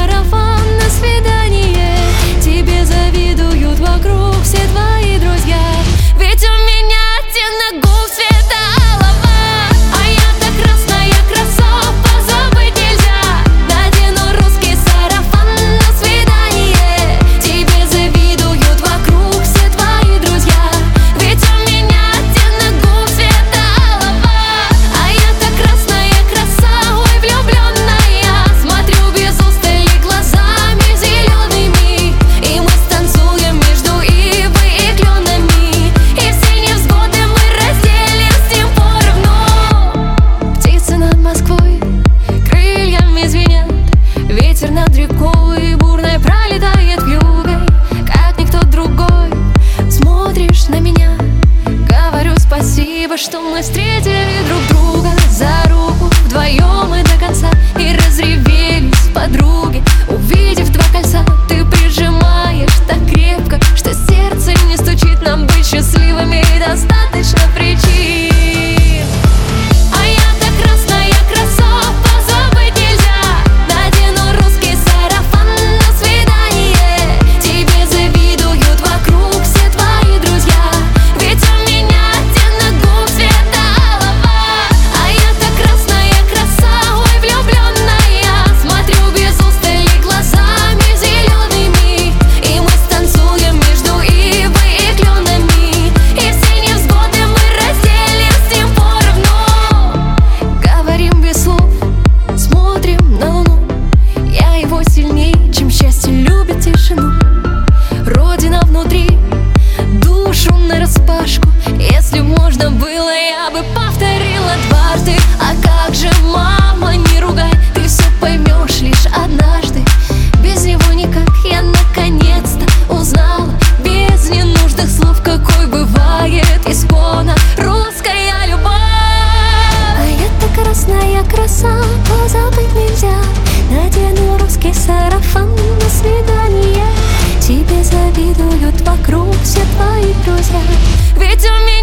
сарафан на свидание. Тебе завидуют вокруг все твои друзья. Ведь у меня оттенок губ цвета алого, а я-то красная краса, позабыть нельзя. Надену русский сарафан на свидание. Тебе завидуют вокруг все твои друзья. Ведь у меня оттенок губ цвета алого, а я-то красная краса, ой, влюбленная. Смотрю без устали глазами зелеными, и мы станцуем между ивой и кленами. И все невзгоды мы разделим с ним поровну. Птицы над Москвой крыльями звенят, ветер над рекой бурной пролетает вьюгой. Как никто другой смотришь на меня, говорю спасибо, что мы встретили друг друга за руку вдвоем и до конца. И разревелись подруги, увидев два кольца. Ты прижимаешь так крепко, что сердце не стучит. Нам быть счастливыми достаточно причин. А я-то красная краса, позабыть нельзя. Надену русский сарафан на свидание. Тебе завидуют вокруг все твои друзья. Ведь у меня оттенок губ цвета алого, а я-то красная краса, ой, влюбленная. Смотрю без устали глазами зелеными, и мы станцуем между ивой и кленами. И все невзгоды мы разделим с ним поровну. Говорим без слов, смотрим на луну. Я его сильней, чем счастье любит тишину. Родина внутри, душу нараспашку. Если б можно было, я бы повторила дважды. А как же, мама, не ругай, ты все поймешь лишь однажды. Без него никак, я наконец-то узнала, без ненужных слов, какой бывает исконно русская любовь. А я-то красная краса, позабыть нельзя. Надену русский сарафан на свидание. Тебе завидуют вокруг все твои друзья. Ведь у меня